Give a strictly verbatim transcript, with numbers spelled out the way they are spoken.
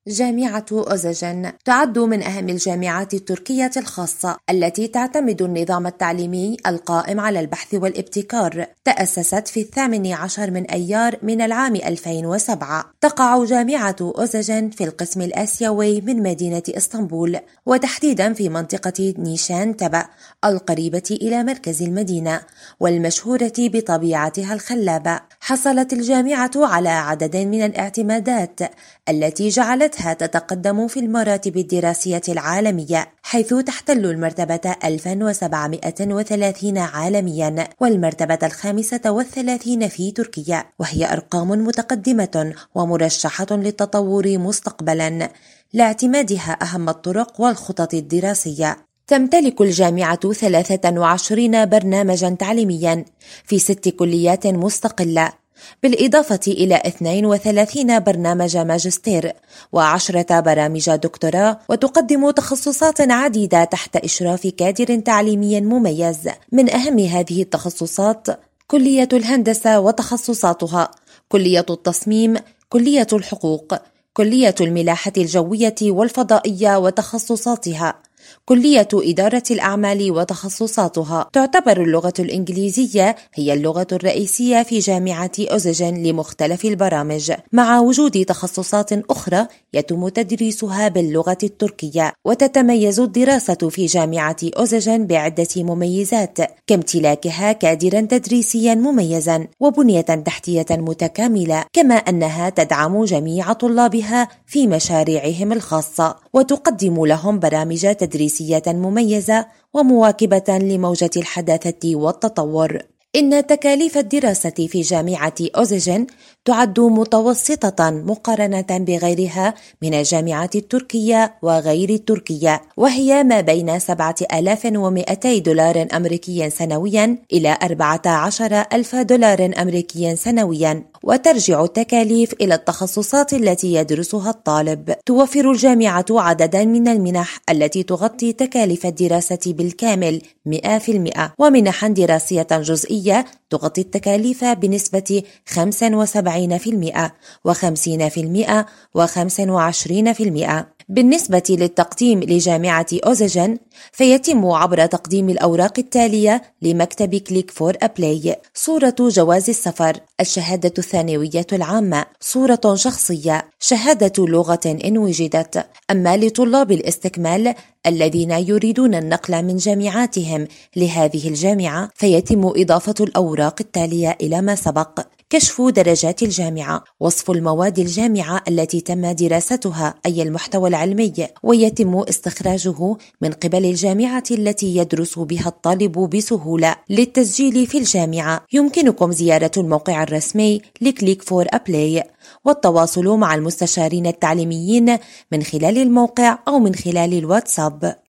جامعة أوزجن تعد من أهم الجامعات التركية الخاصة التي تعتمد النظام التعليمي القائم على البحث والابتكار. تأسست في الثامن عشر من أيار من العام ألفين وسبعة. تقع جامعة أوزجن في القسم الآسيوي من مدينة إسطنبول، وتحديدا في منطقة نيشان تبأ القريبة إلى مركز المدينة والمشهورة بطبيعتها الخلابة. حصلت الجامعة على عدد من الاعتمادات التي جعلتها تتقدم في المراتب الدراسية العالمية، حيث تحتل المرتبة ألف وسبعمائة وثلاثين عالميا والمرتبة الخامسة والثلاثين في تركيا، وهي أرقام متقدمة ومرشحة للتطور مستقبلا لاعتمادها أهم الطرق والخطط الدراسية. تمتلك الجامعة ثلاثة وعشرين برنامجا تعليميا في ست كليات مستقلة، بالإضافة إلى اثنين وثلاثين برنامج ماجستير وعشرة برامج دكتوراه، وتقدم تخصصات عديدة تحت إشراف كادر تعليمي مميز. من أهم هذه التخصصات كلية الهندسة وتخصصاتها، كلية التصميم، كلية الحقوق، كلية الملاحة الجوية والفضائية وتخصصاتها، كلية إدارة الأعمال وتخصصاتها. تعتبر اللغة الإنجليزية هي اللغة الرئيسية في جامعة أوزجن لمختلف البرامج، مع وجود تخصصات أخرى يتم تدريسها باللغة التركية. وتتميز الدراسة في جامعة أوزجن بعدة مميزات، كامتلاكها كادرا تدريسيا مميزا وبنية تحتية متكاملة، كما أنها تدعم جميع طلابها في مشاريعهم الخاصة وتقدم لهم برامج تدريسية تدريسية مميزة ومواكبة لموجة الحداثة والتطور. إن تكاليف الدراسة في جامعة أوزجن تعد متوسطة مقارنة بغيرها من الجامعات التركية وغير التركية، وهي ما بين سبعة آلاف ومئتي دولار أمريكي سنويا إلى أربعة عشر ألف دولار أمريكي سنويا. وترجع التكاليف إلى التخصصات التي يدرسها الطالب. توفر الجامعة عددا من المنح التي تغطي تكاليف الدراسة بالكامل مئة بالمئة، ومنحا دراسية جزئية تغطي التكاليف بنسبة خمسة وسبعين بالمئة وخمسين بالمئة وخمسة وعشرين بالمئة. بالنسبة للتقديم لجامعة أوزجن فيتم عبر تقديم الأوراق التالية لمكتب كليك فور أبلاي: صورة جواز السفر، الشهادة الثانوية العامة، صورة شخصية، شهادة لغة إن وجدت. أما لطلاب الاستكمال الذين يريدون النقل من جامعاتهم لهذه الجامعة فيتم إضافة الأوراق التالية إلى ما سبق: كشف درجات الجامعة، وصف المواد الجامعة التي تم دراستها أي المحتوى العلمي، ويتم استخراجه من قبل الجامعة التي يدرس بها الطالب بسهولة. للتسجيل في الجامعة يمكنكم زيارة الموقع الرسمي لكليك فور أبلاي والتواصل مع المستشارين التعليميين من خلال الموقع أو من خلال الواتساب.